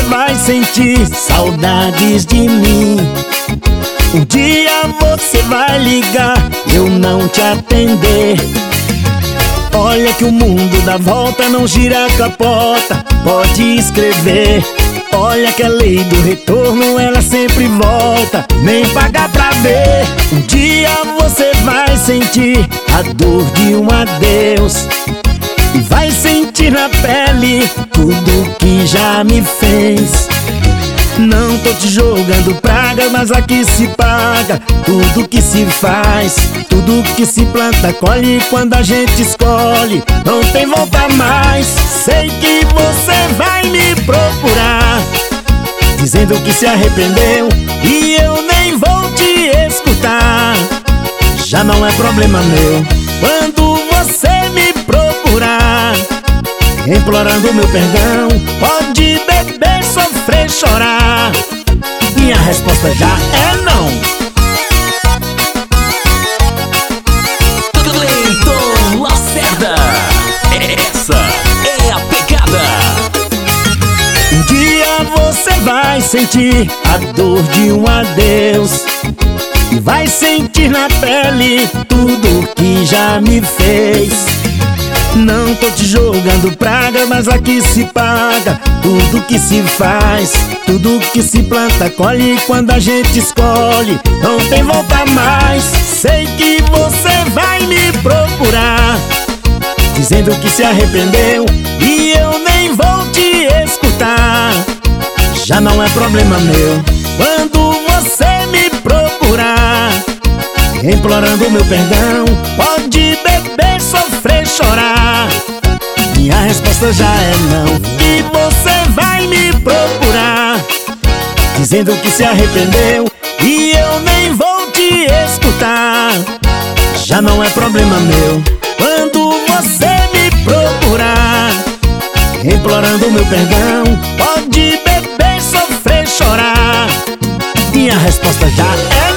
vai sentir saudades de mim. Um dia você vai ligar, eu não te atender. Olha que o mundo dá volta, não gira a capota, pode escrever. Olha que a lei do retorno, ela sempre volta, nem paga pra ver. Um dia você vai sentir a dor de um adeus e vai sentir na pele tudo que já me fez. Não tô te jogando praga, mas aqui se paga tudo que se faz. Tudo que se planta, colhe quando a gente escolhe, não tem volta mais. Sei que você vai me procurar, dizendo que se arrependeu, e eu nem vou te escutar. Já não é problema meu quando você me procurar, implorando meu perdão. Pode beber, sofrer, chorar, minha resposta já é não. Cleiton Lacerda, essa é a pegada. Um dia você vai sentir a dor de um adeus e vai sentir na pele tudo que já me fez. Não tô te jogando praga, mas aqui se paga tudo que se faz. Tudo que se planta, colhe quando a gente escolhe, não tem volta mais. Sei que você vai me procurar, dizendo que se arrependeu, e eu nem vou te escutar. Já não é problema meu quando você me procurar, implorando meu perdão. Pode beber, sofrer, chorar, minha resposta já é não. E você vai me procurar, dizendo que se arrependeu, e eu nem vou te escutar. Já não é problema meu quando você me procurar, implorando meu perdão. Pode beber, sofrer, chorar, minha resposta já é